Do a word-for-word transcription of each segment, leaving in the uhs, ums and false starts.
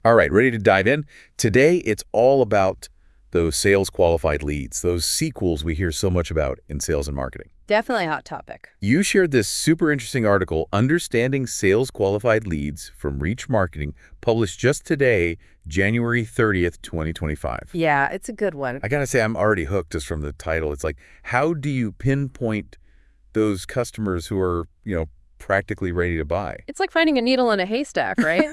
All right, ready to dive in? Today, it's all about those sales qualified leads, those sequels we hear so much about in sales and marketing. Definitely a hot topic. You shared this super interesting article, Understanding Sales Qualified Leads from Reach Marketing, published just today, January thirtieth, twenty twenty-five. Yeah, it's a good one. I gotta say, I'm already hooked just from the title. It's like, how do you pinpoint those customers who are, you know, practically ready to buy? It's like finding a needle in a haystack, right?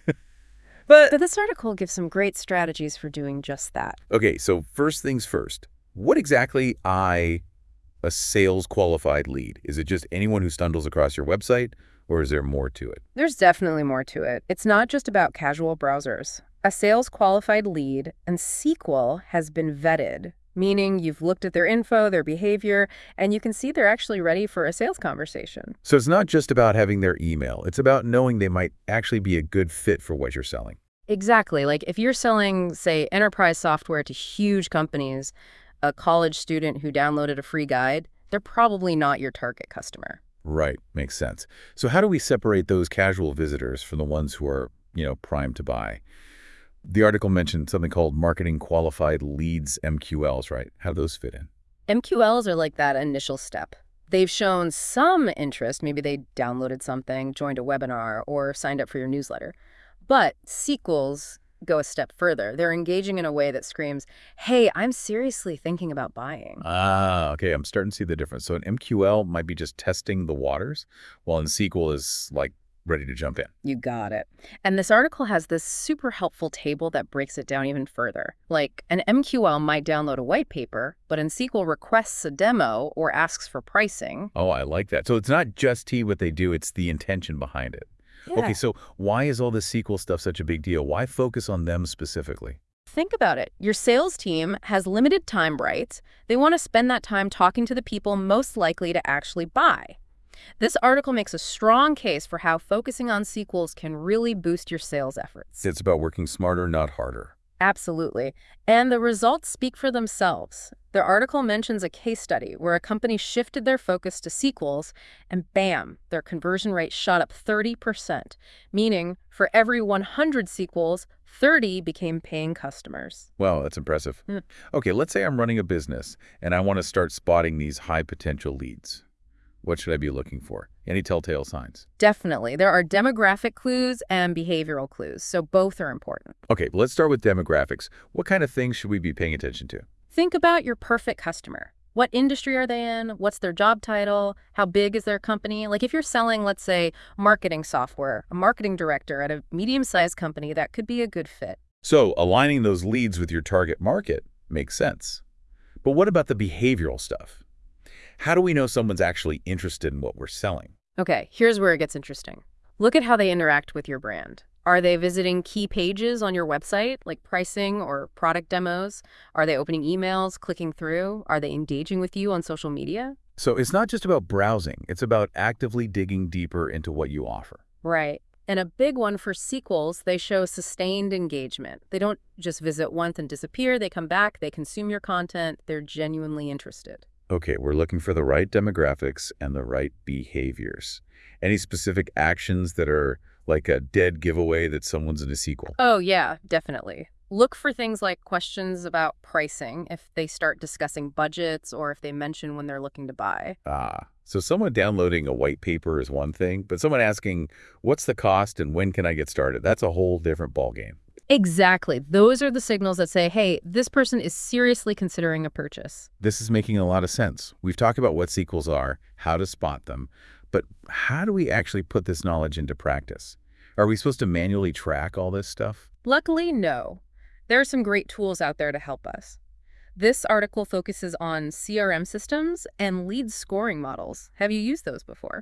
But, but this article gives some great strategies for doing just that. Okay, so first things first, what exactly I a sales qualified lead? Is it just anyone who stumbles across your website, or is there more to it? There's definitely more to it. It's not just about casual browsers. A sales qualified lead and sequel has been vetted, meaning you've looked at their info, their behavior, and you can see they're actually ready for a sales conversation. So it's not just about having their email. It's about knowing they might actually be a good fit for what you're selling. Exactly. Like if you're selling, say, enterprise software to huge companies, a college student who downloaded a free guide, they're probably not your target customer. Right, makes sense. So how do we separate those casual visitors from the ones who are, you know, primed to buy? The article mentioned something called Marketing Qualified Leads, M Q Ls, right? How do those fit in? M Q Ls are like that initial step. They've shown some interest. Maybe they downloaded something, joined a webinar, or signed up for your newsletter. But sequels go a step further. They're engaging in a way that screams, hey, I'm seriously thinking about buying. Ah, okay, I'm starting to see the difference. So an M Q L might be just testing the waters, while an sequel is like ready to jump in. You got it. And this article has this super helpful table that breaks it down even further. Like an M Q L might download a white paper, but an sequel requests a demo or asks for pricing. Oh, I like that. So it's not just T what they do, it's the intention behind it. Yeah. Okay, so why is all this sequel stuff such a big deal? Why focus on them specifically? Think about it. Your sales team has limited time, right? They want to spend that time talking to the people most likely to actually buy. This article makes a strong case for how focusing on sequels can really boost your sales efforts. It's about working smarter, not harder. Absolutely. And the results speak for themselves. The article mentions a case study where a company shifted their focus to sequels and bam, their conversion rate shot up thirty percent, meaning for every one hundred sequels, thirty became paying customers. Wow, that's impressive. Hmm. Okay, let's say I'm running a business and I want to start spotting these high potential leads. What should I be looking for? Any telltale signs? Definitely. There are demographic clues and behavioral clues, so both are important. Okay, let's start with demographics. What kind of things should we be paying attention to? Think about your perfect customer. What industry are they in? What's their job title? How big is their company? Like if you're selling, let's say, marketing software, a marketing director at a medium-sized company, that could be a good fit. So aligning those leads with your target market makes sense. But what about the behavioral stuff? How do we know someone's actually interested in what we're selling? Okay, here's where it gets interesting. Look at how they interact with your brand. Are they visiting key pages on your website, like pricing or product demos? Are they opening emails, clicking through? Are they engaging with you on social media? So it's not just about browsing. It's about actively digging deeper into what you offer. Right. And a big one for sequels, they show sustained engagement. They don't just visit once and disappear. They come back, they consume your content, they're genuinely interested. Okay, we're looking for the right demographics and the right behaviors. Any specific actions that are like a dead giveaway that someone's in a sequel? Oh, yeah, definitely. Look for things like questions about pricing, if they start discussing budgets or if they mention when they're looking to buy. Ah, so someone downloading a white paper is one thing, but someone asking, what's the cost and when can I get started? That's a whole different ballgame. Exactly. Those are the signals that say, hey, this person is seriously considering a purchase. This is making a lot of sense. We've talked about what sequels are, how to spot them, but how do we actually put this knowledge into practice? Are we supposed to manually track all this stuff? Luckily, no. There are some great tools out there to help us. This article focuses on C R M systems and lead scoring models. Have you used those before?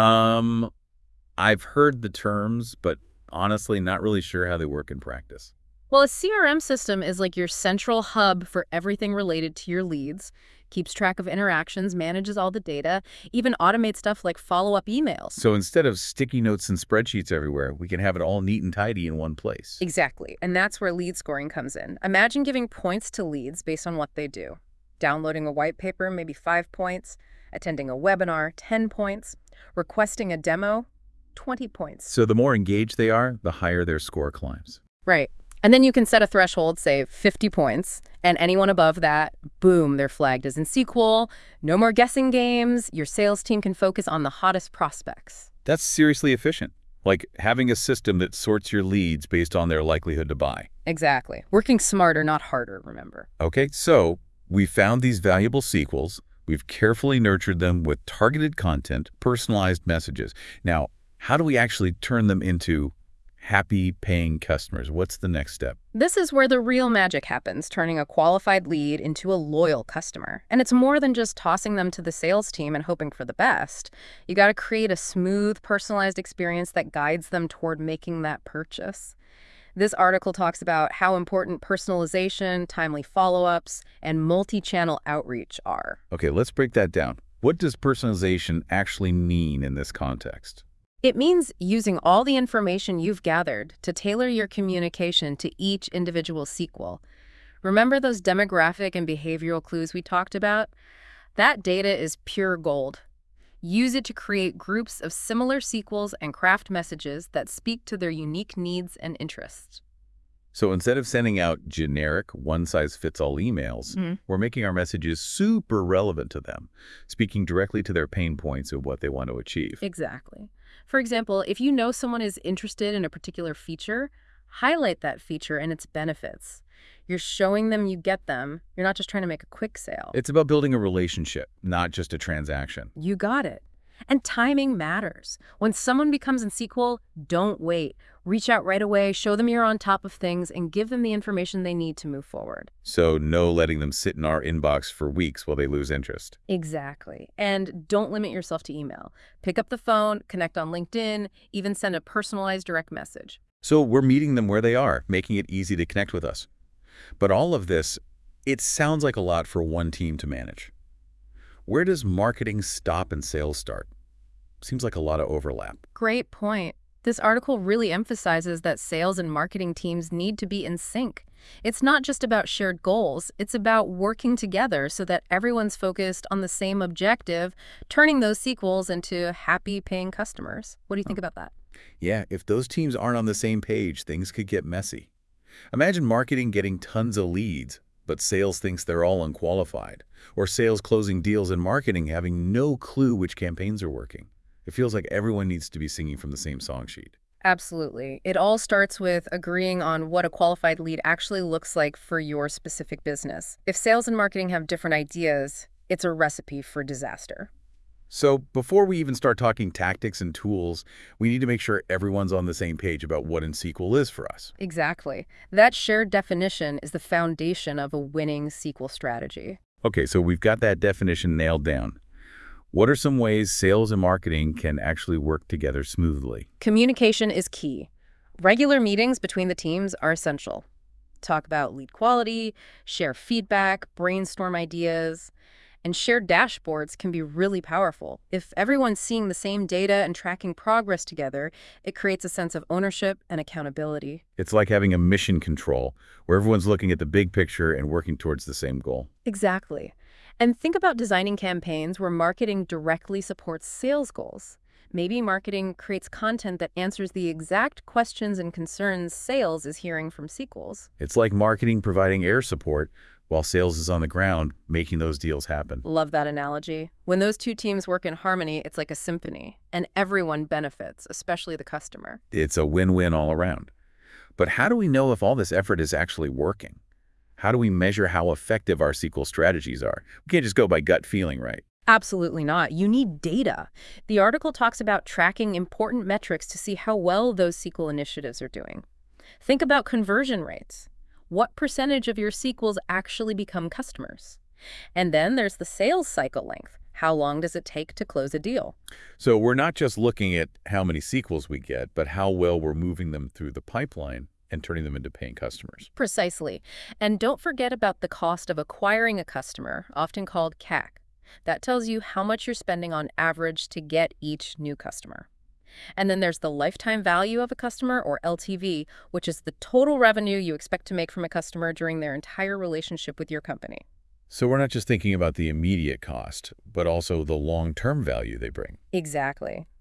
Um, I've heard the terms, but honestly, not really sure how they work in practice. Well, a C R M system is like your central hub for everything related to your leads, keeps track of interactions, manages all the data, even automates stuff like follow-up emails. So instead of sticky notes and spreadsheets everywhere, we can have it all neat and tidy in one place. Exactly. And that's where lead scoring comes in. Imagine giving points to leads based on what they do. Downloading a white paper, maybe five points. Attending a webinar, ten points. Requesting a demo, twenty points. So the more engaged they are, the higher their score climbs. Right. And then you can set a threshold, say fifty points, and anyone above that, boom, they're flagged as in S Q L. No more guessing games. Your sales team can focus on the hottest prospects. That's seriously efficient. Like having a system that sorts your leads based on their likelihood to buy. Exactly. Working smarter, not harder, remember. Okay, so we found these valuable sequels. We've carefully nurtured them with targeted content, personalized messages. Now, how do we actually turn them into happy paying customers? What's the next step? This is where the real magic happens, turning a qualified lead into a loyal customer. And it's more than just tossing them to the sales team and hoping for the best. You got to create a smooth, personalized experience that guides them toward making that purchase. This article talks about how important personalization, timely follow-ups, and multi-channel outreach are. Okay, let's break that down. What does personalization actually mean in this context? It means using all the information you've gathered to tailor your communication to each individual S Q L. Remember those demographic and behavioral clues we talked about? That data is pure gold. Use it to create groups of similar S Q Ls and craft messages that speak to their unique needs and interests. So instead of sending out generic, one-size-fits-all emails, Mm-hmm. we're making our messages super relevant to them, speaking directly to their pain points of what they want to achieve. Exactly. For example, if you know someone is interested in a particular feature, highlight that feature and its benefits. You're showing them you get them. You're not just trying to make a quick sale. It's about building a relationship, not just a transaction. You got it. And timing matters. When someone becomes in S Q L, don't wait. Reach out right away, show them you're on top of things, and give them the information they need to move forward. So no letting them sit in our inbox for weeks while they lose interest. Exactly. And don't limit yourself to email. Pick up the phone, connect on LinkedIn, even send a personalized direct message. So we're meeting them where they are, making it easy to connect with us. But all of this, it sounds like a lot for one team to manage. Where does marketing stop and sales start? Seems like a lot of overlap. Great point. This article really emphasizes that sales and marketing teams need to be in sync. It's not just about shared goals, it's about working together so that everyone's focused on the same objective, turning those S Q Ls into happy paying customers. What do you think about that? Yeah, if those teams aren't on the same page, things could get messy. Imagine marketing getting tons of leads, but sales thinks they're all unqualified, or sales closing deals and marketing having no clue which campaigns are working. It feels like everyone needs to be singing from the same song sheet. Absolutely. It all starts with agreeing on what a qualified lead actually looks like for your specific business. If sales and marketing have different ideas, it's a recipe for disaster. So before we even start talking tactics and tools, we need to make sure everyone's on the same page about what in S Q L is for us. Exactly. That shared definition is the foundation of a winning S Q L strategy. Okay, so we've got that definition nailed down. What are some ways sales and marketing can actually work together smoothly? Communication is key. Regular meetings between the teams are essential. Talk about lead quality, share feedback, brainstorm ideas, and shared dashboards can be really powerful. If everyone's seeing the same data and tracking progress together, it creates a sense of ownership and accountability. It's like having a mission control where everyone's looking at the big picture and working towards the same goal. Exactly. And think about designing campaigns where marketing directly supports sales goals. Maybe marketing creates content that answers the exact questions and concerns sales is hearing from S Q Ls. It's like marketing providing air support while sales is on the ground making those deals happen. Love that analogy. When those two teams work in harmony, it's like a symphony, and everyone benefits, especially the customer. It's a win-win all around. But how do we know if all this effort is actually working? How do we measure how effective our S Q L strategies are? We can't just go by gut feeling, right? Absolutely not. You need data. The article talks about tracking important metrics to see how well those S Q L initiatives are doing. Think about conversion rates. What percentage of your S Q Ls actually become customers? And then there's the sales cycle length. How long does it take to close a deal? So we're not just looking at how many S Q Ls we get, but how well we're moving them through the pipeline and turning them into paying customers. Precisely. And don't forget about the cost of acquiring a customer, often called C A C. That tells you how much you're spending on average to get each new customer. And then there's the lifetime value of a customer, or L T V, which is the total revenue you expect to make from a customer during their entire relationship with your company. So we're not just thinking about the immediate cost, but also the long-term value they bring. Exactly.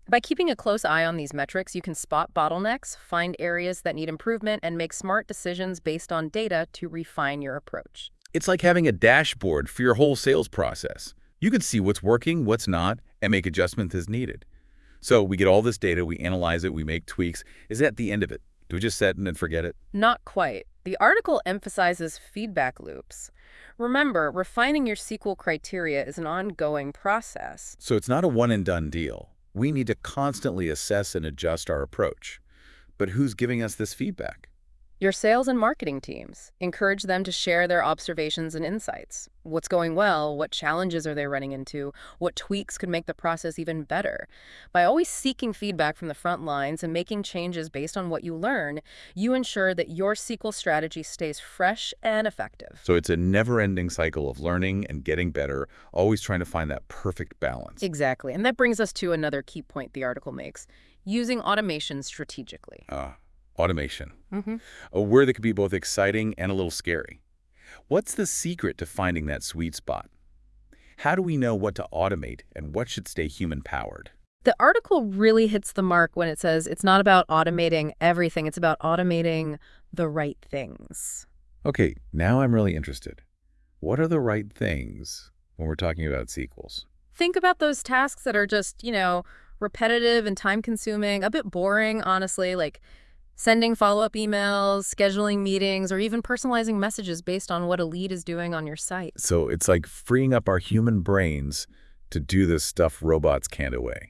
By keeping a close eye on these metrics, you can spot bottlenecks, find areas that need improvement, and make smart decisions based on data to refine your approach. It's like having a dashboard for your whole sales process. You can see what's working, what's not, and make adjustments as needed. So we get all this data, we analyze it, we make tweaks. Is that the end of it? Do we just set it and forget it? Not quite. The article emphasizes feedback loops. Remember, refining your S Q L criteria is an ongoing process. So it's not a one-and-done deal. We need to constantly assess and adjust our approach. But who's giving us this feedback? Your sales and marketing teams. Encourage them to share their observations and insights. What's going well? What challenges are they running into? What tweaks could make the process even better? By always seeking feedback from the front lines and making changes based on what you learn, you ensure that your S Q L strategy stays fresh and effective. So it's a never-ending cycle of learning and getting better, always trying to find that perfect balance. Exactly. And that brings us to another key point the article makes: using automation strategically. Ah, automation. Mm-hmm. A word that could be both exciting and a little scary. What's the secret to finding that sweet spot? How do we know what to automate and what should stay human-powered? The article really hits the mark when it says it's not about automating everything, it's about automating the right things. Okay, now I'm really interested. What are the right things when we're talking about S Q Ls? Think about those tasks that are just, you know, repetitive and time-consuming, a bit boring, honestly, like sending follow-up emails, scheduling meetings, or even personalizing messages based on what a lead is doing on your site. So it's like freeing up our human brains to do this stuff robots can't away.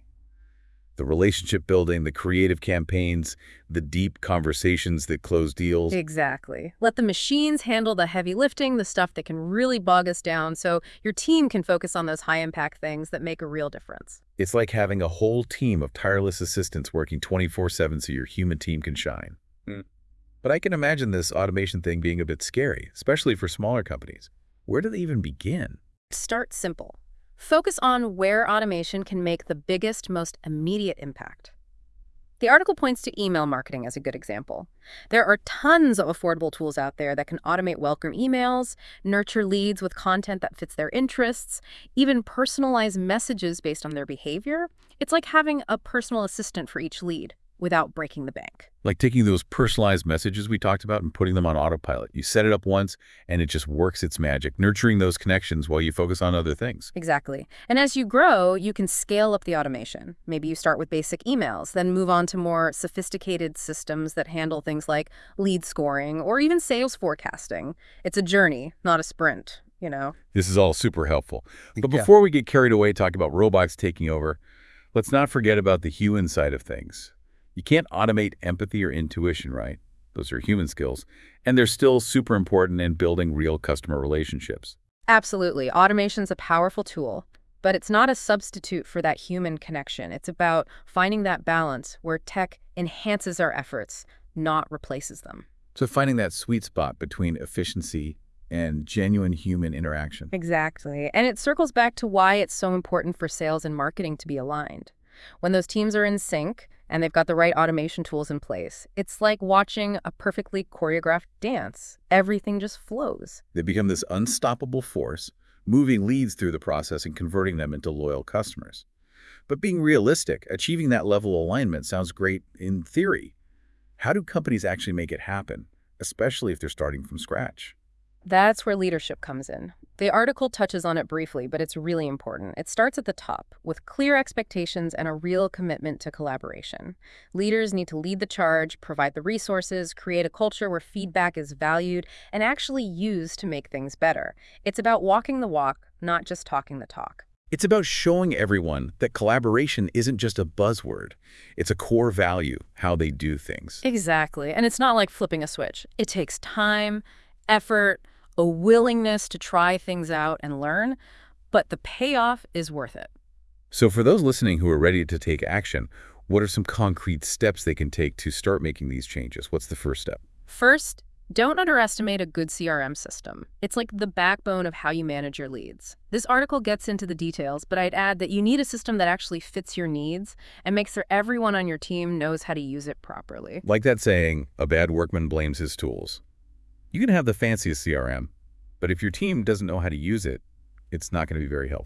The relationship building, the creative campaigns, the deep conversations that close deals. Exactly. Let the machines handle the heavy lifting, the stuff that can really bog us down, so your team can focus on those high-impact things that make a real difference. It's like having a whole team of tireless assistants working twenty-four seven so your human team can shine. Mm. But I can imagine this automation thing being a bit scary, especially for smaller companies. Where do they even begin? Start simple. Focus on where automation can make the biggest, most immediate impact. The article points to email marketing as a good example. There are tons of affordable tools out there that can automate welcome emails, nurture leads with content that fits their interests, even personalize messages based on their behavior. It's like having a personal assistant for each lead without breaking the bank. Like taking those personalized messages we talked about and putting them on autopilot. You set it up once and it just works its magic, nurturing those connections while you focus on other things. Exactly. And as you grow, you can scale up the automation. Maybe you start with basic emails, then move on to more sophisticated systems that handle things like lead scoring or even sales forecasting. It's a journey, not a sprint, you know? This is all super helpful. But Yeah. before we get carried away talking about robots taking over, let's not forget about the human side of things. You can't automate empathy or intuition, right? Those are human skills. And they're still super important in building real customer relationships. Absolutely. Automation's a powerful tool, but it's not a substitute for that human connection. It's about finding that balance where tech enhances our efforts, not replaces them. So finding that sweet spot between efficiency and genuine human interaction. Exactly. And it circles back to why it's so important for sales and marketing to be aligned. When those teams are in sync and they've got the right automation tools in place, it's like watching a perfectly choreographed dance. Everything just flows. They become this unstoppable force, moving leads through the process and converting them into loyal customers. But being realistic, achieving that level of alignment sounds great in theory. How do companies actually make it happen, especially if they're starting from scratch? That's where leadership comes in. The article touches on it briefly, but it's really important. It starts at the top, with clear expectations and a real commitment to collaboration. Leaders need to lead the charge, provide the resources, create a culture where feedback is valued and actually used to make things better. It's about walking the walk, not just talking the talk. It's about showing everyone that collaboration isn't just a buzzword. It's a core value, how they do things. Exactly. And it's not like flipping a switch. It takes time, effort, a willingness to try things out and learn, but the payoff is worth it. So for those listening who are ready to take action, what are some concrete steps they can take to start making these changes? What's the first step? First, don't underestimate a good C R M system. It's like the backbone of how you manage your leads. This article gets into the details, but I'd add that you need a system that actually fits your needs and makes sure everyone on your team knows how to use it properly. Like that saying, a bad workman blames his tools. You can have the fanciest C R M, but if your team doesn't know how to use it, it's not going to be very helpful.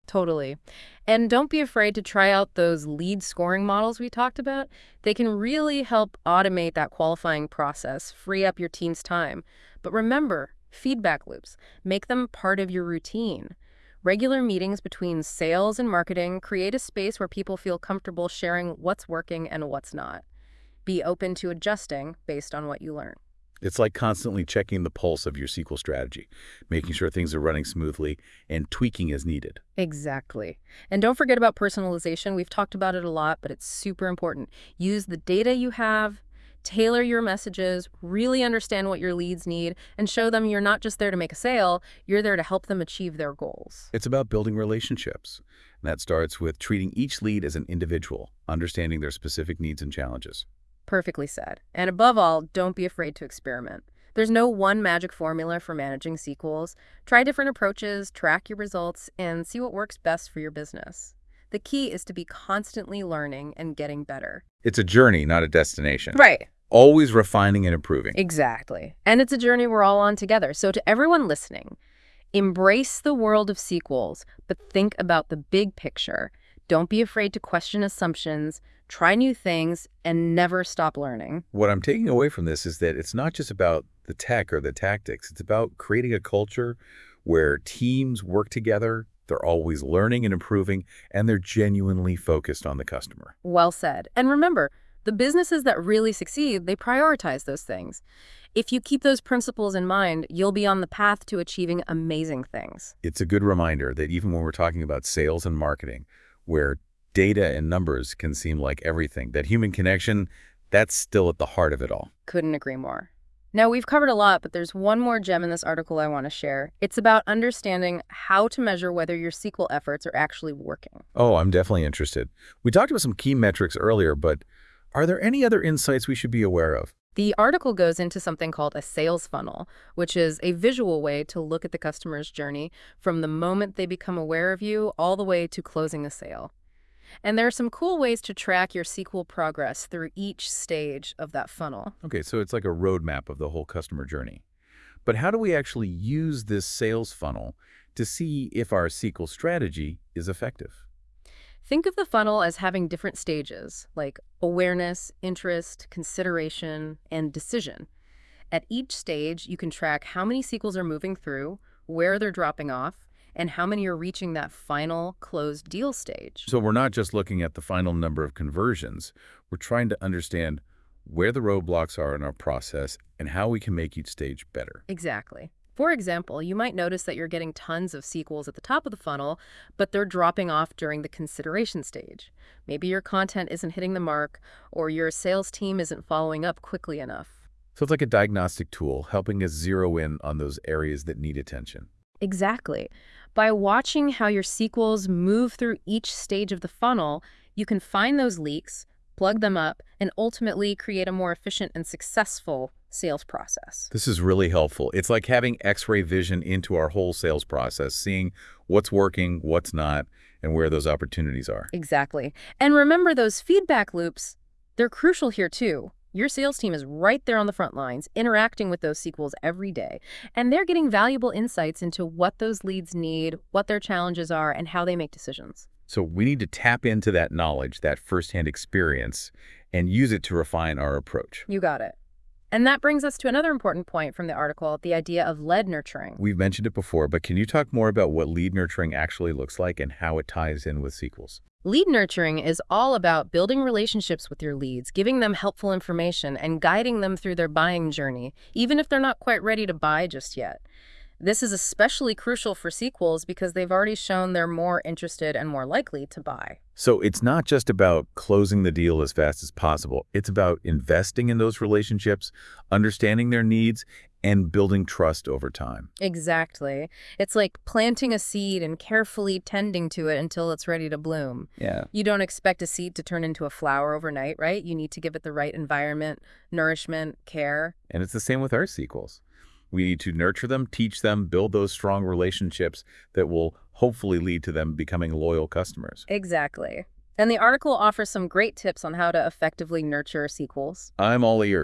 Totally. And don't be afraid to try out those lead scoring models we talked about. They can really help automate that qualifying process, free up your team's time. But remember, feedback loops, make them part of your routine. Regular meetings between sales and marketing create a space where people feel comfortable sharing what's working and what's not. Be open to adjusting based on what you learn. It's like constantly checking the pulse of your S Q L strategy, making sure things are running smoothly and tweaking as needed. Exactly. And don't forget about personalization. We've talked about it a lot, but it's super important. Use the data you have, tailor your messages, really understand what your leads need, and show them you're not just there to make a sale, you're there to help them achieve their goals. It's about building relationships. And that starts with treating each lead as an individual, understanding their specific needs and challenges. Perfectly said. And above all, don't be afraid to experiment. There's no one magic formula for managing S Q Ls. Try different approaches, track your results, and see what works best for your business. The key is to be constantly learning and getting better. It's a journey, not a destination. Right. Always refining and improving. Exactly. And it's a journey we're all on together. So to everyone listening, embrace the world of S Q Ls, but think about the big picture. Don't be afraid to question assumptions, try new things, and never stop learning. What I'm taking away from this is that it's not just about the tech or the tactics. It's about creating a culture where teams work together, they're always learning and improving, and they're genuinely focused on the customer. Well said. And remember, the businesses that really succeed, they prioritize those things. If you keep those principles in mind, you'll be on the path to achieving amazing things. It's a good reminder that even when we're talking about sales and marketing, where data and numbers can seem like everything, that human connection, that's still at the heart of it all. Couldn't agree more. Now, we've covered a lot, but there's one more gem in this article I want to share. It's about understanding how to measure whether your S Q L efforts are actually working. Oh, I'm definitely interested. We talked about some key metrics earlier, but are there any other insights we should be aware of? The article goes into something called a sales funnel, which is a visual way to look at the customer's journey from the moment they become aware of you all the way to closing a sale. And there are some cool ways to track your S Q L progress through each stage of that funnel. Okay, so it's like a roadmap of the whole customer journey. But how do we actually use this sales funnel to see if our S Q L strategy is effective? Think of the funnel as having different stages, like awareness, interest, consideration, and decision. At each stage, you can track how many S Q Ls are moving through, where they're dropping off, and how many are reaching that final closed deal stage. So we're not just looking at the final number of conversions. We're trying to understand where the roadblocks are in our process and how we can make each stage better. Exactly. For example, you might notice that you're getting tons of S Q Ls at the top of the funnel, but they're dropping off during the consideration stage. Maybe your content isn't hitting the mark, or your sales team isn't following up quickly enough. So it's like a diagnostic tool, helping us zero in on those areas that need attention. Exactly. By watching how your S Q Ls move through each stage of the funnel, you can find those leaks, plug them up, and ultimately create a more efficient and successful sales process. This is really helpful. It's like having X-ray vision into our whole sales process, seeing what's working, what's not, and where those opportunities are. Exactly. And remember, those feedback loops, they're crucial here too. Your sales team is right there on the front lines, interacting with those S Q Ls every day, and they're getting valuable insights into what those leads need, what their challenges are, and how they make decisions. So we need to tap into that knowledge, that firsthand experience, and use it to refine our approach. You got it. And that brings us to another important point from the article, the idea of lead nurturing. We've mentioned it before, but can you talk more about what lead nurturing actually looks like and how it ties in with S Q Ls? Lead nurturing is all about building relationships with your leads, giving them helpful information, and guiding them through their buying journey, even if they're not quite ready to buy just yet. This is especially crucial for S Q Ls because they've already shown they're more interested and more likely to buy. So it's not just about closing the deal as fast as possible. It's about investing in those relationships, understanding their needs, and building trust over time. Exactly. It's like planting a seed and carefully tending to it until it's ready to bloom. Yeah. You don't expect a seed to turn into a flower overnight, right? You need to give it the right environment, nourishment, care. And it's the same with our S Q Ls. We need to nurture them, teach them, build those strong relationships that will hopefully lead to them becoming loyal customers. Exactly. And the article offers some great tips on how to effectively nurture S Q Ls. I'm all ears.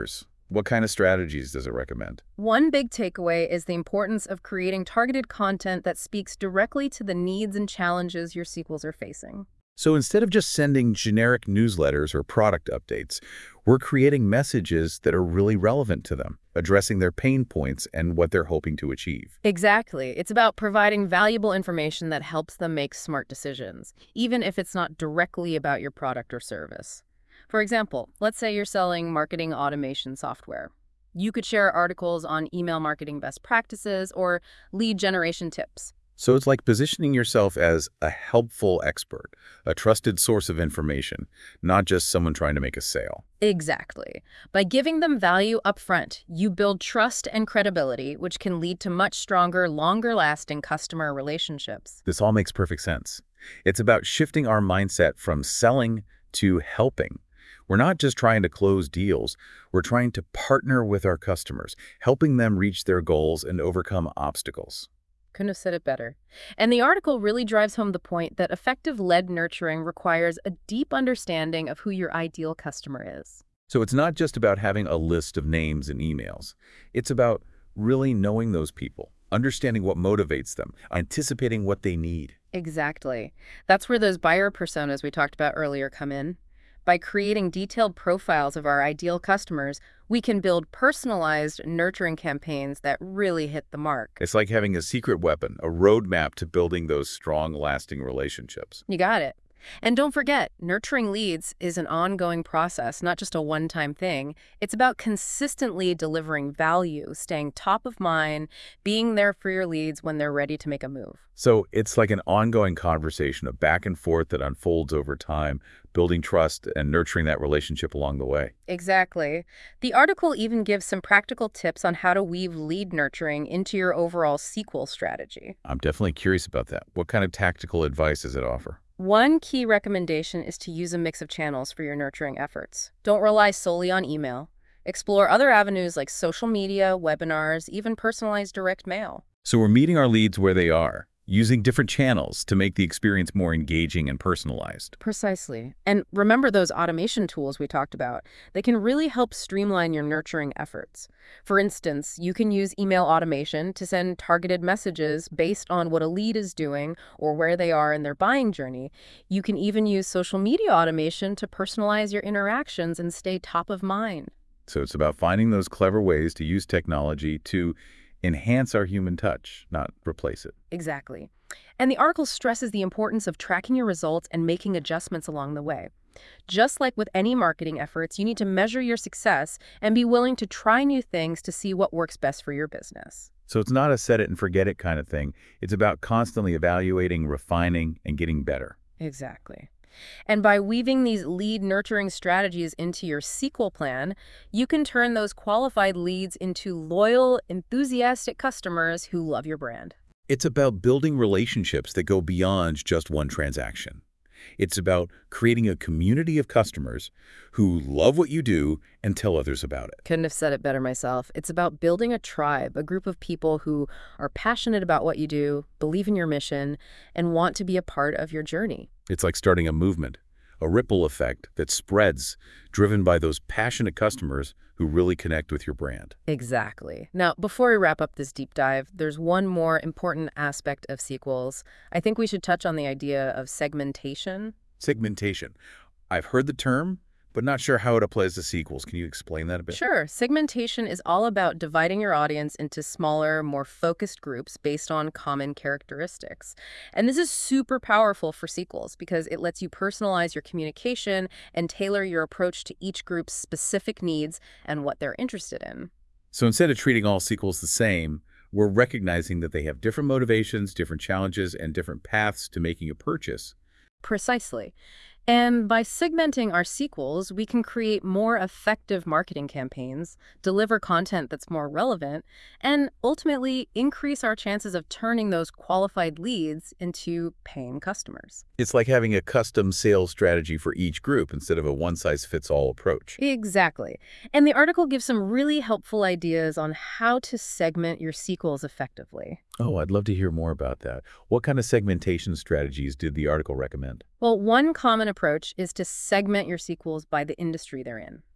What kind of strategies does it recommend? One big takeaway is the importance of creating targeted content that speaks directly to the needs and challenges your sequels are facing. So instead of just sending generic newsletters or product updates, we're creating messages that are really relevant to them, addressing their pain points and what they're hoping to achieve. Exactly. It's about providing valuable information that helps them make smart decisions, even if it's not directly about your product or service. For example, let's say you're selling marketing automation software. You could share articles on email marketing best practices or lead generation tips. So it's like positioning yourself as a helpful expert, a trusted source of information, not just someone trying to make a sale. Exactly. By giving them value upfront, you build trust and credibility, which can lead to much stronger, longer-lasting customer relationships. This all makes perfect sense. It's about shifting our mindset from selling to helping. We're not just trying to close deals, we're trying to partner with our customers, helping them reach their goals and overcome obstacles. Couldn't have said it better. And the article really drives home the point that effective lead nurturing requires a deep understanding of who your ideal customer is. So it's not just about having a list of names and emails. It's about really knowing those people, understanding what motivates them, anticipating what they need. Exactly. That's where those buyer personas we talked about earlier come in. By creating detailed profiles of our ideal customers, we can build personalized, nurturing campaigns that really hit the mark. It's like having a secret weapon, a roadmap to building those strong, lasting relationships. You got it. And don't forget, nurturing leads is an ongoing process, not just a one-time thing. It's about consistently delivering value, staying top of mind, being there for your leads when they're ready to make a move. So it's like an ongoing conversation, a back and forth that unfolds over time, building trust and nurturing that relationship along the way. Exactly. The article even gives some practical tips on how to weave lead nurturing into your overall sequel strategy. I'm definitely curious about that. What kind of tactical advice does it offer? One key recommendation is to use a mix of channels for your nurturing efforts. Don't rely solely on email. Explore other avenues like social media, webinars, even personalized direct mail. So we're meeting our leads where they are, using different channels to make the experience more engaging and personalized. Precisely. And remember those automation tools we talked about. They can really help streamline your nurturing efforts. For instance, you can use email automation to send targeted messages based on what a lead is doing or where they are in their buying journey. You can even use social media automation to personalize your interactions and stay top of mind. So it's about finding those clever ways to use technology to enhance our human touch, not replace it. Exactly. And the article stresses the importance of tracking your results and making adjustments along the way. Just like with any marketing efforts, you need to measure your success and be willing to try new things to see what works best for your business. So it's not a set it and forget it kind of thing. It's about constantly evaluating, refining, and getting better. Exactly. And by weaving these lead nurturing strategies into your sequel plan, you can turn those qualified leads into loyal, enthusiastic customers who love your brand. It's about building relationships that go beyond just one transaction. It's about creating a community of customers who love what you do and tell others about it. Couldn't have said it better myself. It's about building a tribe, a group of people who are passionate about what you do, believe in your mission, and want to be a part of your journey. It's like starting a movement, a ripple effect that spreads, driven by those passionate customers who really connect with your brand. Exactly. Now, before we wrap up this deep dive, there's one more important aspect of sequels. I think we should touch on the idea of segmentation. Segmentation. I've heard the term, but not sure how it applies to sequels. Can you explain that a bit? Sure. Segmentation is all about dividing your audience into smaller, more focused groups based on common characteristics. And this is super powerful for sequels because it lets you personalize your communication and tailor your approach to each group's specific needs and what they're interested in. So instead of treating all sequels the same, we're recognizing that they have different motivations, different challenges, and different paths to making a purchase. Precisely. And by segmenting our sequels, we can create more effective marketing campaigns, deliver content that's more relevant, and ultimately increase our chances of turning those qualified leads into paying customers. It's like having a custom sales strategy for each group instead of a one-size-fits-all approach. Exactly. And the article gives some really helpful ideas on how to segment your sequels effectively. Oh, I'd love to hear more about that. What kind of segmentation strategies did the article recommend? Well, one common approach is to segment your sequels by the industry they're in.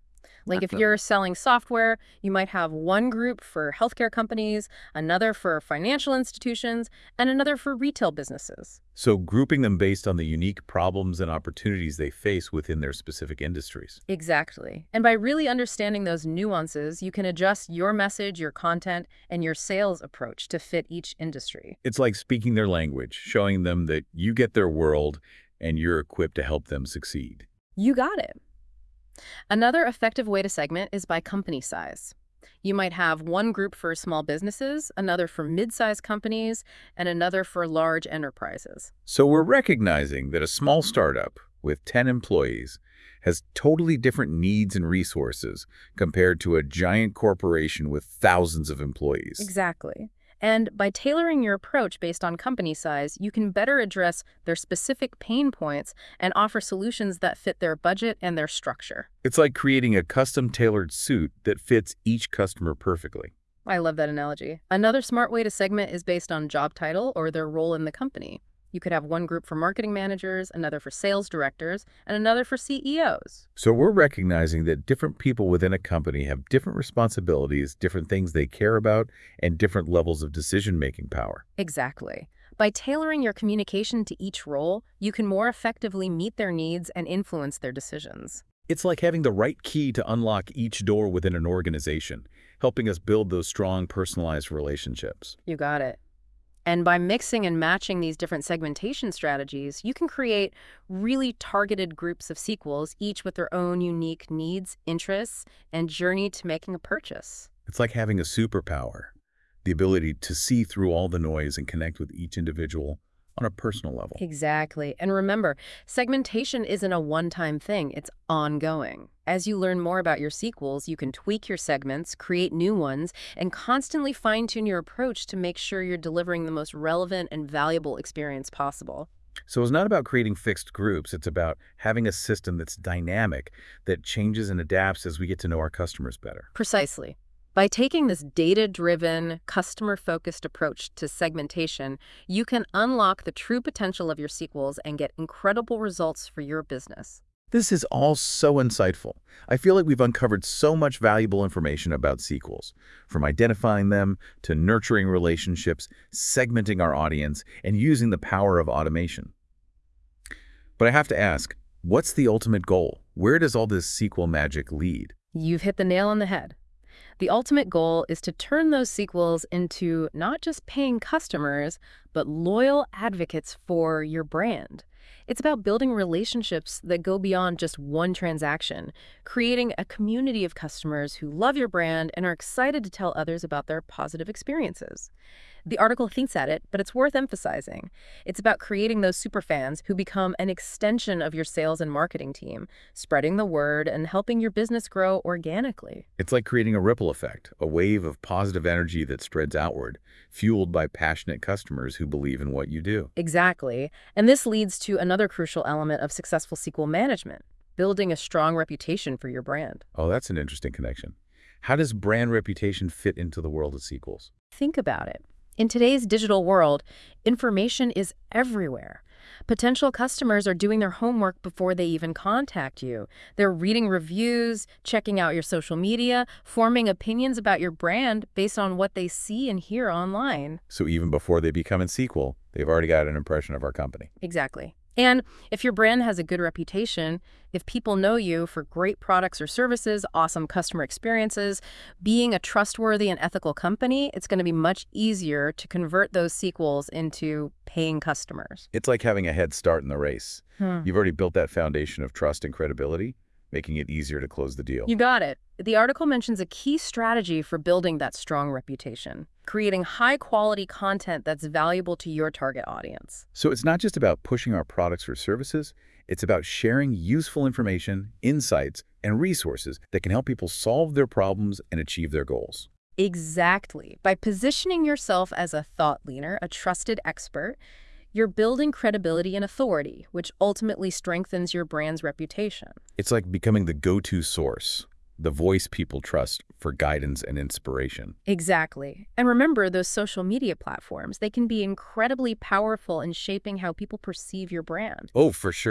Like if you're selling software, you might have one group for healthcare companies, another for financial institutions, and another for retail businesses. So grouping them based on the unique problems and opportunities they face within their specific industries. Exactly. And by really understanding those nuances, you can adjust your message, your content, and your sales approach to fit each industry. It's like speaking their language, showing them that you get their world and you're equipped to help them succeed. You got it. Another effective way to segment is by company size. You might have one group for small businesses, another for mid-sized companies, and another for large enterprises. So we're recognizing that a small startup with ten employees has totally different needs and resources compared to a giant corporation with thousands of employees. Exactly. And by tailoring your approach based on company size, you can better address their specific pain points and offer solutions that fit their budget and their structure. It's like creating a custom-tailored suit that fits each customer perfectly. I love that analogy. Another smart way to segment is based on job title or their role in the company. You could have one group for marketing managers, another for sales directors, and another for C E Os. So we're recognizing that different people within a company have different responsibilities, different things they care about, and different levels of decision-making power. Exactly. By tailoring your communication to each role, you can more effectively meet their needs and influence their decisions. It's like having the right key to unlock each door within an organization, helping us build those strong, personalized relationships. You got it. And by mixing and matching these different segmentation strategies, you can create really targeted groups of sequels, each with their own unique needs, interests, and journey to making a purchase. It's like having a superpower, the ability to see through all the noise and connect with each individual on a personal level. Exactly. And remember, segmentation isn't a one-time thing, it's ongoing. As you learn more about your sequels, you can tweak your segments, create new ones, and constantly fine-tune your approach to make sure you're delivering the most relevant and valuable experience possible. So it's not about creating fixed groups. It's about having a system that's dynamic, that changes and adapts as we get to know our customers better. Precisely. By taking this data-driven, customer-focused approach to segmentation, you can unlock the true potential of your sequels and get incredible results for your business. This is all so insightful. I feel like we've uncovered so much valuable information about sequels, from identifying them to nurturing relationships, segmenting our audience, and using the power of automation. But I have to ask, what's the ultimate goal? Where does all this sequel magic lead? You've hit the nail on the head. The ultimate goal is to turn those sequels into not just paying customers, but loyal advocates for your brand. It's about building relationships that go beyond just one transaction, creating a community of customers who love your brand and are excited to tell others about their positive experiences. The article hints at it, but it's worth emphasizing. It's about creating those superfans who become an extension of your sales and marketing team, spreading the word and helping your business grow organically. It's like creating a ripple effect, a wave of positive energy that spreads outward, fueled by passionate customers who believe in what you do. Exactly. And this leads to another crucial element of successful sequel management, building a strong reputation for your brand. Oh, that's an interesting connection. How does brand reputation fit into the world of sequels? Think about it. In today's digital world, information is everywhere. Potential customers are doing their homework before they even contact you. They're reading reviews, checking out your social media, forming opinions about your brand based on what they see and hear online. So even before they become a sequel, they've already got an impression of our company. Exactly. And if your brand has a good reputation, if people know you for great products or services, awesome customer experiences, being a trustworthy and ethical company, it's going to be much easier to convert those sequels into paying customers. It's like having a head start in the race. Hmm. You've already built that foundation of trust and credibility, making it easier to close the deal. You got it. The article mentions a key strategy for building that strong reputation, creating high-quality content that's valuable to your target audience. So it's not just about pushing our products or services, it's about sharing useful information, insights, and resources that can help people solve their problems and achieve their goals. Exactly. By positioning yourself as a thought leader, a trusted expert, you're building credibility and authority, which ultimately strengthens your brand's reputation. It's like becoming the go-to source, the voice people trust for guidance and inspiration. Exactly. And remember, those social media platforms, they can be incredibly powerful in shaping how people perceive your brand. Oh, for sure.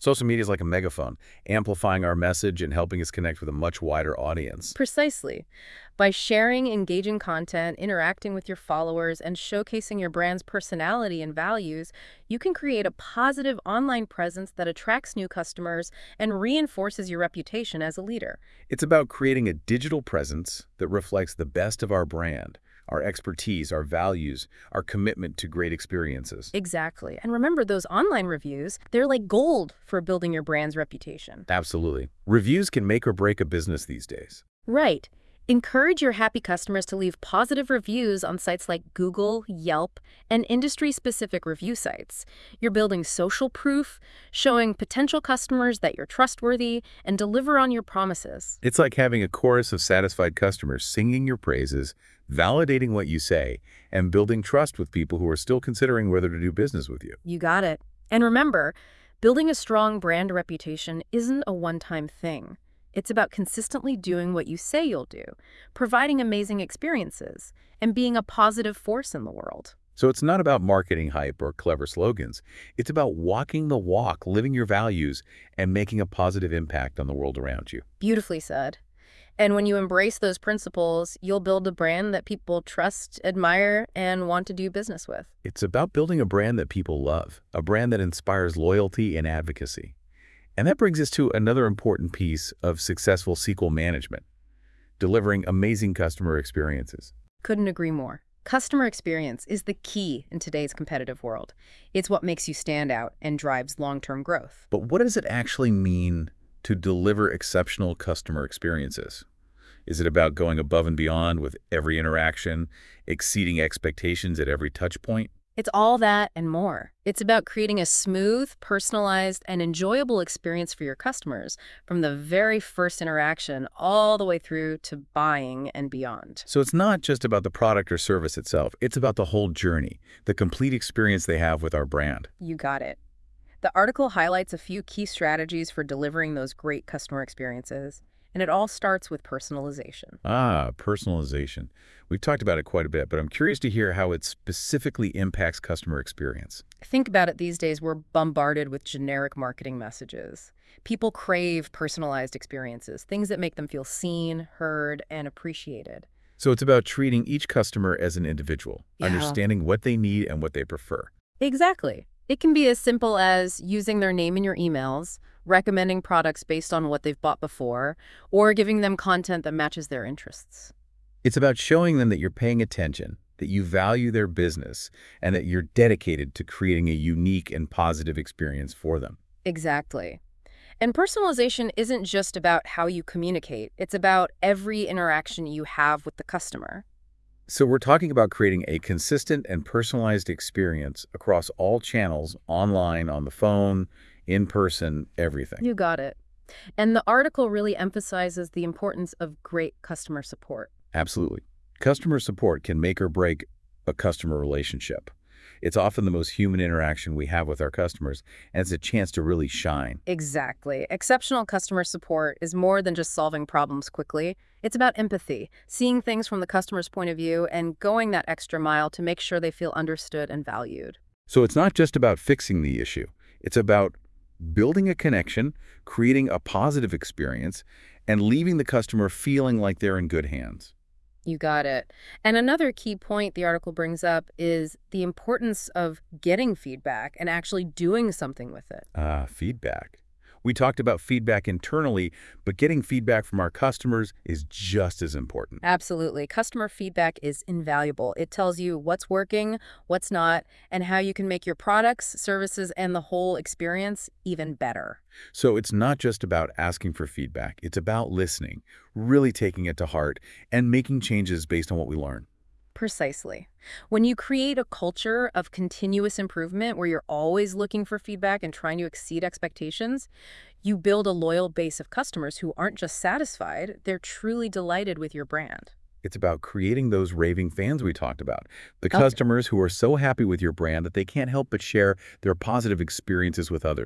Social media is like a megaphone, amplifying our message and helping us connect with a much wider audience. Precisely. By sharing engaging content, interacting with your followers, and showcasing your brand's personality and values, you can create a positive online presence that attracts new customers and reinforces your reputation as a leader. It's about creating a digital presence that reflects the best of our brand, our expertise, our values, our commitment to great experiences. Exactly. And remember, those online reviews, they're like gold for building your brand's reputation. Absolutely. Reviews can make or break a business these days. Right. Encourage your happy customers to leave positive reviews on sites like Google, Yelp, and industry-specific review sites. You're building social proof, showing potential customers that you're trustworthy, and deliver on your promises. It's like having a chorus of satisfied customers singing your praises, validating what you say, and building trust with people who are still considering whether to do business with you. You got it. And remember, building a strong brand reputation isn't a one-time thing. It's about consistently doing what you say you'll do, providing amazing experiences, and being a positive force in the world. So it's not about marketing hype or clever slogans. It's about walking the walk, living your values, and making a positive impact on the world around you. Beautifully said. And when you embrace those principles, you'll build a brand that people trust, admire, and want to do business with. It's about building a brand that people love, a brand that inspires loyalty and advocacy. And that brings us to another important piece of successful S Q L management, delivering amazing customer experiences. Couldn't agree more. Customer experience is the key in today's competitive world. It's what makes you stand out and drives long-term growth. But what does it actually mean to deliver exceptional customer experiences? Is it about going above and beyond with every interaction, exceeding expectations at every touch point? It's all that and more. It's about creating a smooth, personalized, and enjoyable experience for your customers from the very first interaction all the way through to buying and beyond. So it's not just about the product or service itself. It's about the whole journey, the complete experience they have with our brand. You got it. The article highlights a few key strategies for delivering those great customer experiences, and it all starts with personalization. Ah, personalization. We've talked about it quite a bit, but I'm curious to hear how it specifically impacts customer experience. Think about it these days, we're bombarded with generic marketing messages. People crave personalized experiences, things that make them feel seen, heard, and appreciated. So it's about treating each customer as an individual, Yeah. understanding what they need and what they prefer. Exactly. It can be as simple as using their name in your emails, recommending products based on what they've bought before, or giving them content that matches their interests. It's about showing them that you're paying attention, that you value their business, and that you're dedicated to creating a unique and positive experience for them. Exactly. And personalization isn't just about how you communicate. It's about every interaction you have with the customer. So we're talking about creating a consistent and personalized experience across all channels, online, on the phone, in person, everything. You got it. And the article really emphasizes the importance of great customer support. Absolutely. Customer support can make or break a customer relationship. It's often the most human interaction we have with our customers, and it's a chance to really shine. Exactly. Exceptional customer support is more than just solving problems quickly. It's about empathy, seeing things from the customer's point of view, and going that extra mile to make sure they feel understood and valued. So it's not just about fixing the issue. It's about building a connection, creating a positive experience, and leaving the customer feeling like they're in good hands. You got it. And another key point the article brings up is the importance of getting feedback and actually doing something with it. Ah, feedback. We talked about feedback internally, but getting feedback from our customers is just as important. Absolutely. Customer feedback is invaluable. It tells you what's working, what's not, and how you can make your products, services, and the whole experience even better. So it's not just about asking for feedback. It's about listening, really taking it to heart, and making changes based on what we learn. Precisely. When you create a culture of continuous improvement where you're always looking for feedback and trying to exceed expectations, you build a loyal base of customers who aren't just satisfied, they're truly delighted with your brand. It's about creating those raving fans we talked about, the Okay. customers who are so happy with your brand that they can't help but share their positive experiences with others.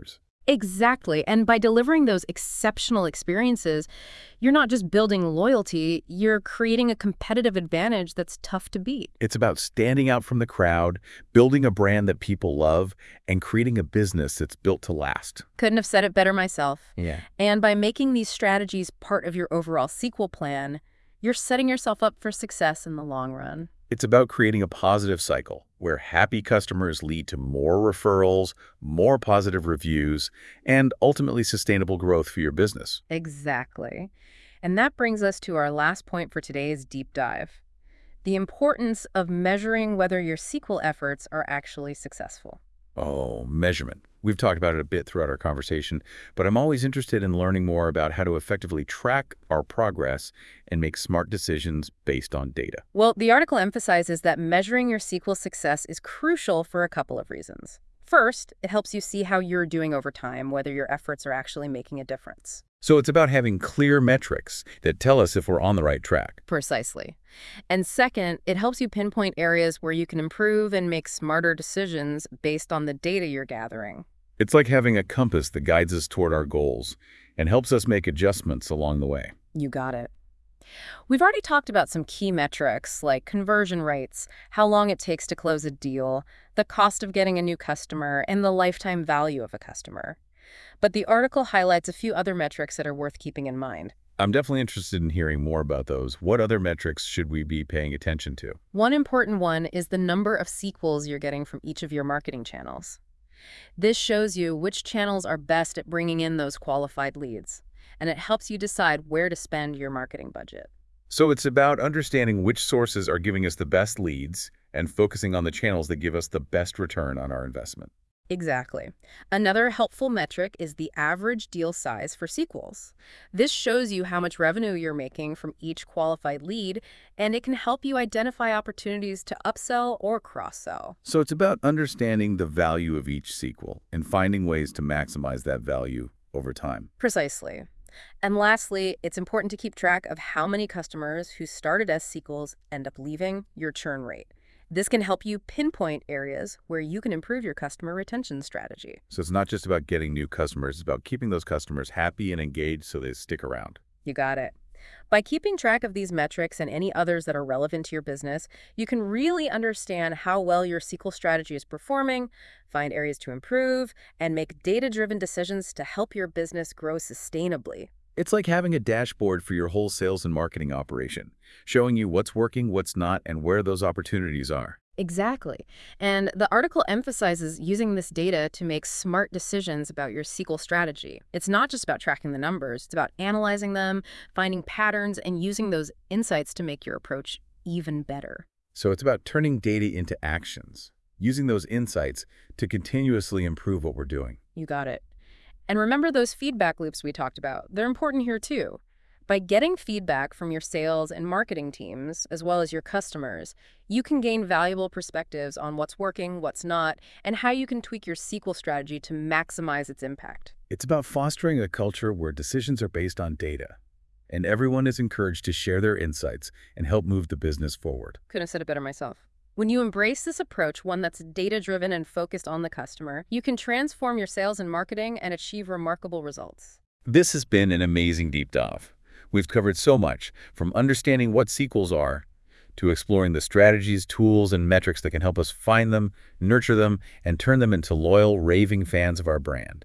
Exactly. And by delivering those exceptional experiences, you're not just building loyalty, you're creating a competitive advantage that's tough to beat. It's about standing out from the crowd, building a brand that people love, and creating a business that's built to last. Couldn't have said it better myself. Yeah. And by making these strategies part of your overall sequel plan, you're setting yourself up for success in the long run. It's about creating a positive cycle where happy customers lead to more referrals, more positive reviews, and ultimately sustainable growth for your business. Exactly. And that brings us to our last point for today's deep dive: the importance of measuring whether your sequel efforts are actually successful. Oh, measurement. We've talked about it a bit throughout our conversation, but I'm always interested in learning more about how to effectively track our progress and make smart decisions based on data. Well, the article emphasizes that measuring your sequel success is crucial for a couple of reasons. First, it helps you see how you're doing over time, whether your efforts are actually making a difference. So it's about having clear metrics that tell us if we're on the right track. Precisely. And second, it helps you pinpoint areas where you can improve and make smarter decisions based on the data you're gathering. It's like having a compass that guides us toward our goals and helps us make adjustments along the way. You got it. We've already talked about some key metrics like conversion rates, how long it takes to close a deal, the cost of getting a new customer, and the lifetime value of a customer. But the article highlights a few other metrics that are worth keeping in mind. I'm definitely interested in hearing more about those. What other metrics should we be paying attention to? One important one is the number of sequels you're getting from each of your marketing channels. This shows you which channels are best at bringing in those qualified leads, and it helps you decide where to spend your marketing budget. So it's about understanding which sources are giving us the best leads and focusing on the channels that give us the best return on our investment. Exactly. Another helpful metric is the average deal size for sequels. This shows you how much revenue you're making from each qualified lead, and it can help you identify opportunities to upsell or cross-sell. So it's about understanding the value of each sequel and finding ways to maximize that value over time. Precisely. And lastly, it's important to keep track of how many customers who started as sequels end up leaving, your churn rate. This can help you pinpoint areas where you can improve your customer retention strategy. So it's not just about getting new customers, it's about keeping those customers happy and engaged so they stick around. You got it. By keeping track of these metrics and any others that are relevant to your business, you can really understand how well your sequel strategy is performing, find areas to improve, and make data-driven decisions to help your business grow sustainably. It's like having a dashboard for your whole sales and marketing operation, showing you what's working, what's not, and where those opportunities are. Exactly. And the article emphasizes using this data to make smart decisions about your sequel strategy. It's not just about tracking the numbers, it's about analyzing them, finding patterns, and using those insights to make your approach even better. So it's about turning data into actions, using those insights to continuously improve what we're doing. You got it. And remember those feedback loops we talked about. They're important here too. By getting feedback from your sales and marketing teams, as well as your customers, you can gain valuable perspectives on what's working, what's not, and how you can tweak your sequel strategy to maximize its impact. It's about fostering a culture where decisions are based on data, and everyone is encouraged to share their insights and help move the business forward. Couldn't have said it better myself. When you embrace this approach, one that's data-driven and focused on the customer, you can transform your sales and marketing and achieve remarkable results. This has been an amazing deep dive. We've covered so much, from understanding what sequels are, to exploring the strategies, tools, and metrics that can help us find them, nurture them, and turn them into loyal, raving fans of our brand.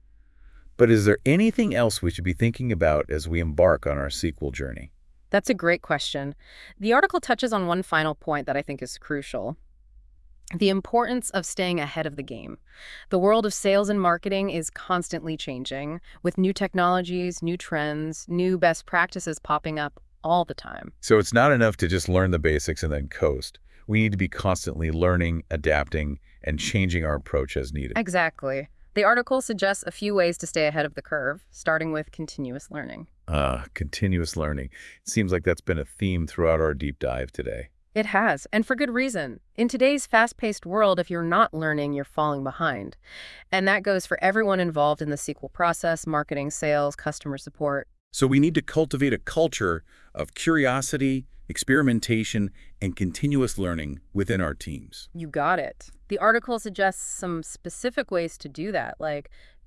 But is there anything else we should be thinking about as we embark on our sequel journey? That's a great question. The article touches on one final point that I think is crucial: the importance of staying ahead of the game. The world of sales and marketing is constantly changing, with new technologies, new trends, new best practices popping up all the time. So it's not enough to just learn the basics and then coast. We need to be constantly learning, adapting, and changing our approach as needed. Exactly. The article suggests a few ways to stay ahead of the curve, starting with continuous learning. Ah, continuous learning. It seems like that's been a theme throughout our deep dive today. It has, and for good reason. In today's fast-paced world, if you're not learning, you're falling behind. And that goes for everyone involved in the sequel process: marketing, sales, customer support. So we need to cultivate a culture of curiosity, experimentation, and continuous learning within our teams. You got it. The article suggests some specific ways to do that, like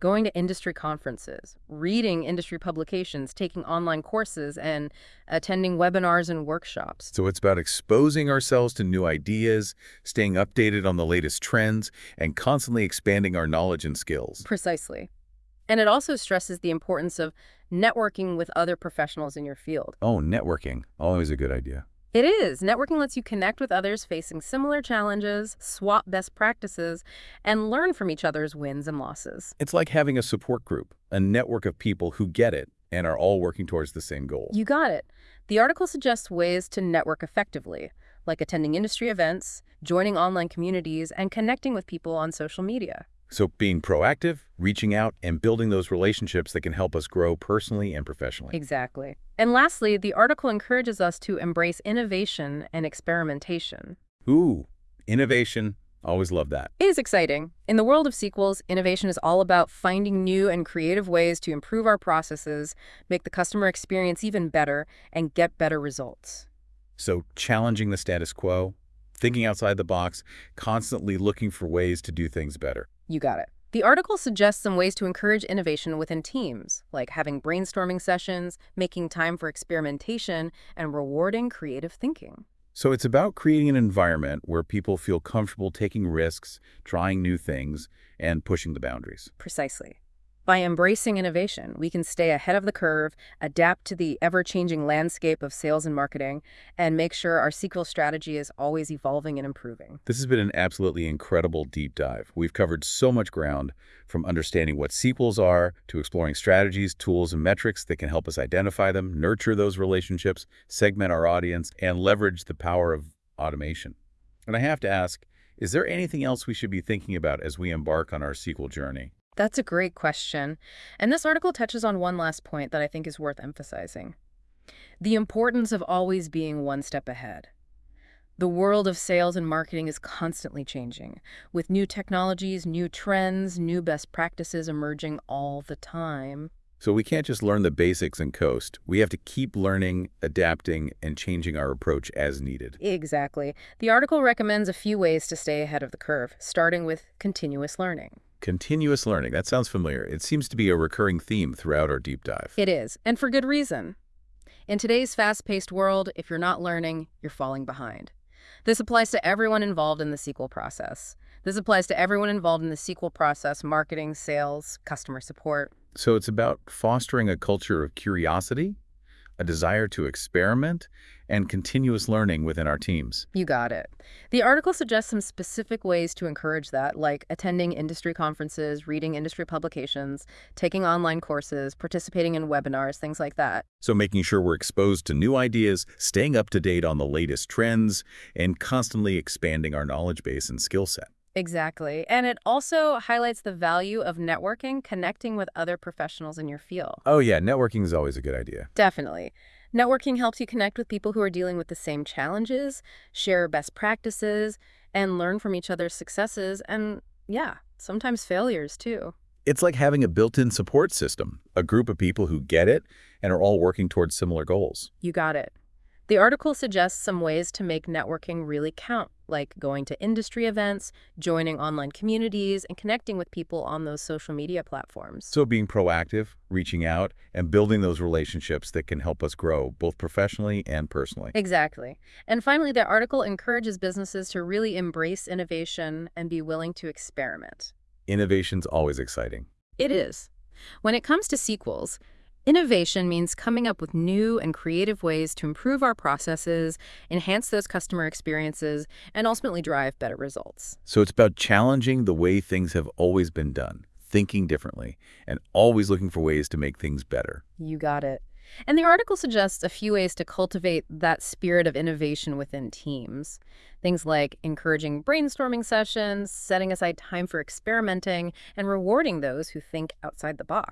going to industry conferences, reading industry publications, taking online courses, and attending webinars and workshops. So it's about exposing ourselves to new ideas, staying updated on the latest trends, and constantly expanding our knowledge and skills. Precisely. And it also stresses the importance of networking with other professionals in your field. Oh, networking. Always a good idea. It is. Networking lets you connect with others facing similar challenges, swap best practices, and learn from each other's wins and losses. It's like having a support group, a network of people who get it and are all working towards the same goal. You got it. The article suggests ways to network effectively, like attending industry events, joining online communities, and connecting with people on social media. So being proactive, reaching out, and building those relationships that can help us grow personally and professionally. Exactly. And lastly, the article encourages us to embrace innovation and experimentation. Ooh, innovation. Always love that. It is exciting. In the world of sequels, innovation is all about finding new and creative ways to improve our processes, make the customer experience even better, and get better results. So challenging the status quo, thinking outside the box, constantly looking for ways to do things better. You got it. The article suggests some ways to encourage innovation within teams, like having brainstorming sessions, making time for experimentation, and rewarding creative thinking. So it's about creating an environment where people feel comfortable taking risks, trying new things, and pushing the boundaries. Precisely. By embracing innovation, we can stay ahead of the curve, adapt to the ever-changing landscape of sales and marketing, and make sure our sequel strategy is always evolving and improving. This has been an absolutely incredible deep dive. We've covered so much ground, from understanding what sequels are to exploring strategies, tools, and metrics that can help us identify them, nurture those relationships, segment our audience, and leverage the power of automation. And I have to ask, is there anything else we should be thinking about as we embark on our sequel journey? That's a great question. And this article touches on one last point that I think is worth emphasizing: the importance of always being one step ahead. The world of sales and marketing is constantly changing, with new technologies, new trends, new best practices emerging all the time. So we can't just learn the basics and coast. We have to keep learning, adapting, and changing our approach as needed. Exactly. The article recommends a few ways to stay ahead of the curve, starting with continuous learning. Continuous learning. That sounds familiar. It seems to be a recurring theme throughout our deep dive. It is, and for good reason. In today's fast-paced world, if you're not learning, you're falling behind. This applies to everyone involved in the sequel process. This applies to everyone involved in the sequel process: marketing, sales, customer support. So it's about fostering a culture of curiosity, a desire to experiment, and continuous learning within our teams. You got it. The article suggests some specific ways to encourage that, like attending industry conferences, reading industry publications, taking online courses, participating in webinars, things like that. So making sure we're exposed to new ideas, staying up to date on the latest trends, and constantly expanding our knowledge base and skill set. Exactly. And it also highlights the value of networking, connecting with other professionals in your field. Oh yeah, networking is always a good idea. Definitely. Networking helps you connect with people who are dealing with the same challenges, share best practices, and learn from each other's successes and, yeah, sometimes failures too. It's like having a built-in support system, a group of people who get it and are all working towards similar goals. You got it. The article suggests some ways to make networking really count, like going to industry events, joining online communities, and connecting with people on those social media platforms. So being proactive, reaching out, and building those relationships that can help us grow both professionally and personally. Exactly. And finally, the article encourages businesses to really embrace innovation and be willing to experiment. Innovation's always exciting. It is. When it comes to sequels, innovation means coming up with new and creative ways to improve our processes, enhance those customer experiences, and ultimately drive better results. So it's about challenging the way things have always been done, thinking differently, and always looking for ways to make things better. You got it. And the article suggests a few ways to cultivate that spirit of innovation within teams. Things like encouraging brainstorming sessions, setting aside time for experimenting, and rewarding those who think outside the box.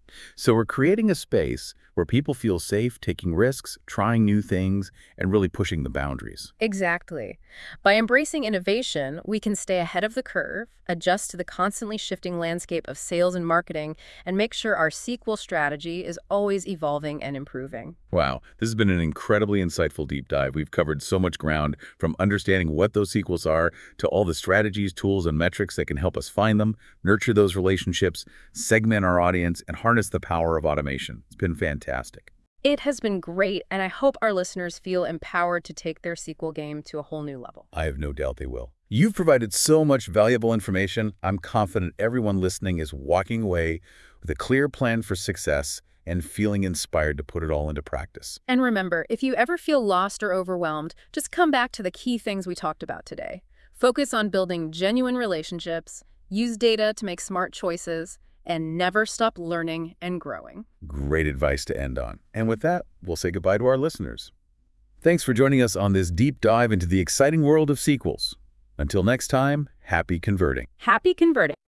So we're creating a space where people feel safe taking risks, trying new things, and really pushing the boundaries. Exactly. By embracing innovation, we can stay ahead of the curve, adjust to the constantly shifting landscape of sales and marketing, and make sure our sequel strategy is always evolving and improving. Wow, this has been an incredibly insightful deep dive. We've covered so much ground, from understanding what those sequels are to all the strategies, tools, and metrics that can help us find them, nurture those relationships, segment our audience, and harness the power of automation. It's been fantastic. It has been great, and I hope our listeners feel empowered to take their sequel game to a whole new level. I have no doubt they will. You've provided so much valuable information. I'm confident everyone listening is walking away with a clear plan for success and feeling inspired to put it all into practice. And remember, if you ever feel lost or overwhelmed, just come back to the key things we talked about today. Focus on building genuine relationships, use data to make smart choices, and never stop learning and growing. Great advice to end on. And with that, we'll say goodbye to our listeners. Thanks for joining us on this deep dive into the exciting world of sequels. Until next time, happy converting. Happy converting.